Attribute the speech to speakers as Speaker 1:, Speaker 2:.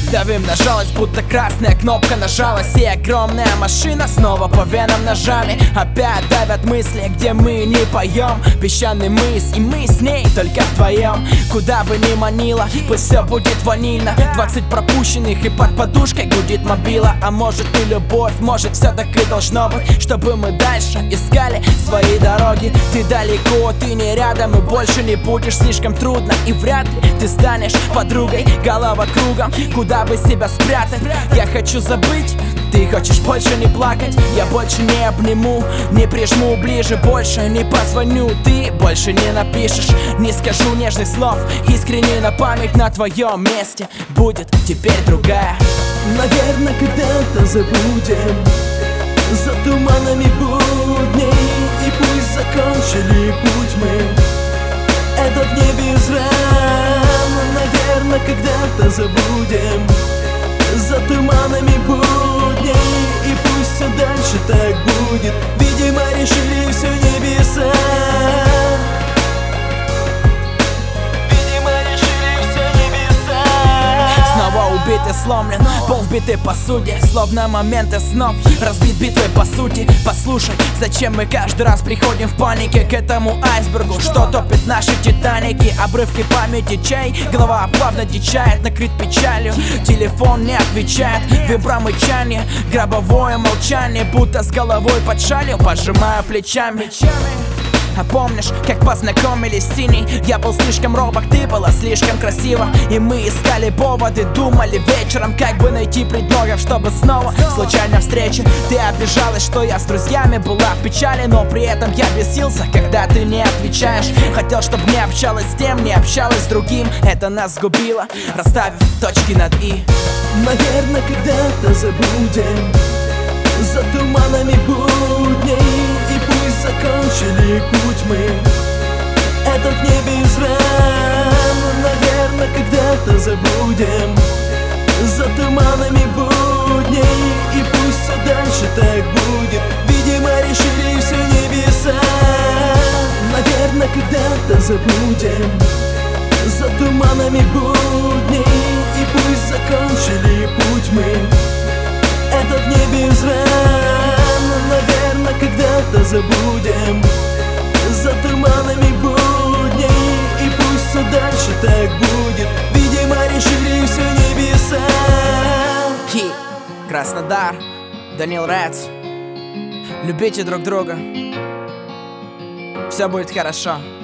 Speaker 1: Давим на жалость, будто красная кнопка нажалась, и огромная машина снова по венам ножами. Опять давят мысли, где мы не поем. Песчаный мыс, и мы с ней только вдвоем. Куда бы ни манила, пусть все будет ванильно. 20 пропущенных, и под подушкой гудит мобила. А может и любовь, может все так и должно быть, чтобы мы дальше искали свои дороги. Ты далеко, ты не рядом, и больше не будешь. Слишком трудно, и вряд ли ты станешь подругой. Голова кругом, куда бы себя спрятать. Я хочу забыть, ты хочешь больше не плакать. Я больше не обниму, не прижму ближе, больше не позвоню. Ты больше не напишешь, не скажу нежных слов. Искренне на память, на твоем месте будет теперь другая.
Speaker 2: Наверное, когда-то забудем за туманами будней, и пусть закончили путь мы этот не без ран. Наверное, когда-то забудем за туманами будней, и пусть все дальше так будет. Видимо, решили все небеса. Видимо, решили все небеса.
Speaker 1: Снова убит и сломлен, пол вбитый посуде, словно моменты снов, разбит битвой по сути. Послушай, зачем мы каждый раз приходим в панике к этому айсбергу, что топит наши титаники? Обрывки памяти, чей голова плавно дичает, накрыт печалью. Телефон не отвечает, вибромычание, гробовое молчание, будто с головой под шалью. Пожимаю плечами. А помнишь, как познакомились с синей? Я был слишком робок, ты была слишком красива, и мы искали поводы, думали вечером, как бы найти предлогов, чтобы снова случайно встречи. Ты обижалась, что я с друзьями была в печали, но при этом я бесился, когда ты не отвечаешь. Хотел, чтобы не общалась с тем, не общалась с другим. Это нас сгубило, расставив точки над «и».
Speaker 2: Наверное, когда-то забудем за туманами будней, и пусть закончили путь мы этот не без ран. Наверное, когда-то забудем за туманами будней, и пусть все дальше так будет. Видимо, решили все небеса. Наверное, когда-то забудем за туманами будней, и пусть закончили путь мы этот не без ран. Наверное, когда-то забудем за туманами будней, и пусть все дальше так будет. Видимо, решили все небеса.
Speaker 1: Краснодар, Данил Рэдс. Любите друг друга, все будет хорошо.